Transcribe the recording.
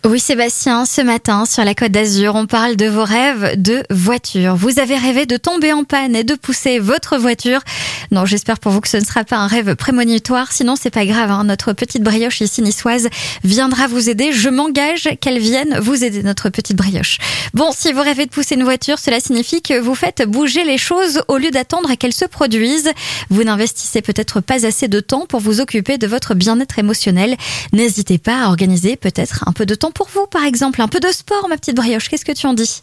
Oui Sébastien, ce matin sur la Côte d'Azur, on parle de vos rêves de voiture. Vous avez rêvé de tomber en panne et de pousser votre voiture. Non, j'espère pour vous que ce ne sera pas un rêve prémonitoire, sinon c'est pas grave, hein. Notre petite brioche ici niçoise viendra vous aider. Je m'engage qu'elle vienne vous aider, notre petite brioche. Bon, si vous rêvez de pousser une voiture, cela signifie que vous faites bouger les choses au lieu d'attendre qu'elles se produisent. Vous n'investissez peut-être pas assez de temps pour vous occuper de votre bien-être émotionnel. N'hésitez pas à organiser peut-être un peu de temps pour vous, par exemple, un peu de sport, ma petite brioche. Qu'est-ce que tu en dis ?